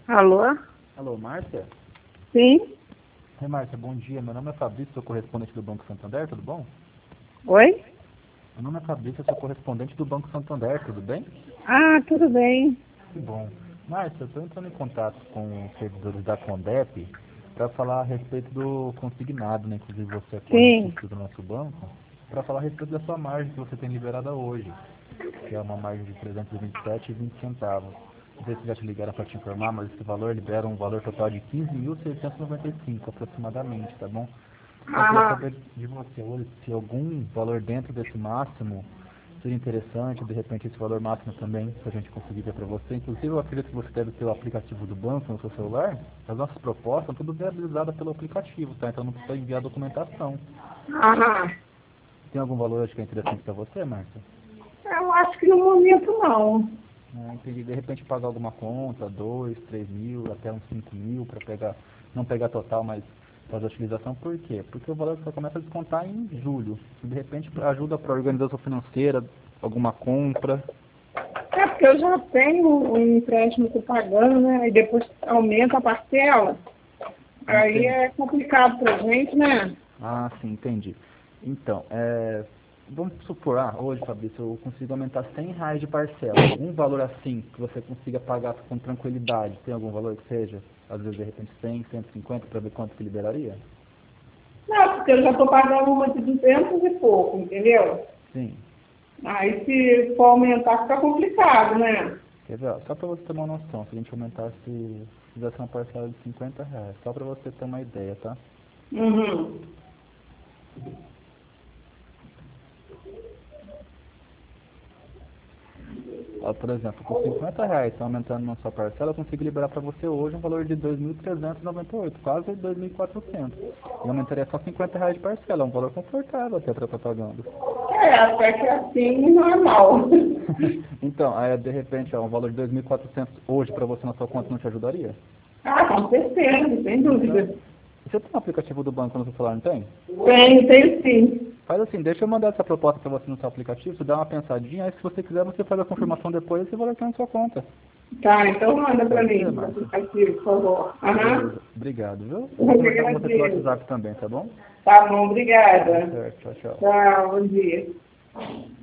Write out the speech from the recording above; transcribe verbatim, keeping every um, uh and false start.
Alô? Alô, Márcia? Sim? Oi, Márcia, bom dia. Meu nome é Fabrício, sou correspondente do Banco Santander, tudo bom? Oi? Meu nome é Fabrício, sou correspondente do Banco Santander, tudo bem? Ah, tudo bem. Que bom. Márcia, eu estou entrando em contato com os servidores da Condep para falar a respeito do consignado, né? Inclusive você é Sim. correntista do nosso banco, para falar a respeito da sua margem que você tem liberada hoje, que é uma margem de trezentos e vinte e sete reais e vinte centavos. Não sei se já te ligaram para te informar, mas esse valor libera um valor total de quinze mil seiscentos e noventa e cinco aproximadamente, tá bom? Só queria Ah, saber de você hoje se algum valor dentro desse máximo seria interessante, de repente esse valor máximo também, se a gente conseguir ver para você. Inclusive eu acredito que você deve ter o aplicativo do banco no seu celular. As nossas propostas são tudo viabilizadas pelo aplicativo, tá? Então não precisa enviar documentação. ah, Tem algum valor acho que é interessante para você, Márcia? eu acho que no momento não. Ah, entendi. De repente pagar alguma conta, dois, três mil, até uns cinco mil para pegar, não pegar total, mas fazer a utilização. Por quê? Porque o valor só começa a descontar em julho. De repente ajuda para a organização financeira, alguma compra. É porque eu já tenho um empréstimo que eu tô pagando, né? E depois aumenta a parcela. Aí Entende? é complicado pra gente, né? Ah, sim, entendi. Então, é, vamos supor, ah, hoje, Fabrício, eu consigo aumentar cem reais de parcela. Algum valor assim que você consiga pagar com tranquilidade. Tem algum valor que seja? Às vezes, de repente, cem, cento e cinquenta para ver quanto que liberaria? Não, porque eu já tô pagando uma de duzentos e pouco, entendeu? Sim. Aí se for aumentar fica complicado, né? Quer ver? Ó, só para você ter uma noção, se a gente aumentasse, fizesse uma parcela de cinquenta reais, só para você ter uma ideia, tá? Uhum. Ó, por exemplo, com cinquenta reais, tá aumentando na sua parcela, eu consigo liberar para você hoje um valor de dois mil trezentos e noventa e oito, quase dois mil e quatrocentos. E aumentaria só cinquenta reais de parcela, é um valor confortável até para estar pagando. É, até que assim, normal. Então, aí, de repente, ó, um valor de dois mil e quatrocentos hoje para você na sua conta não te ajudaria? Ah, com certeza, sem Então, dúvida. você tem um aplicativo do banco no seu celular, não tem? Tenho, tenho sim. Faz assim, deixa eu mandar essa proposta para você no seu aplicativo, você dá uma pensadinha, aí se você quiser você faz a confirmação depois e você vai aqui na sua conta. Tá, então manda para Pode mim, ser, o Márcia? aplicativo, por favor. Aham. Beleza, obrigado, viu? Eu Eu vou que conversar com você pelo agradeço. WhatsApp também, tá bom? Tá bom, Tá obrigada. certo, tchau, tchau. Tchau, bom dia.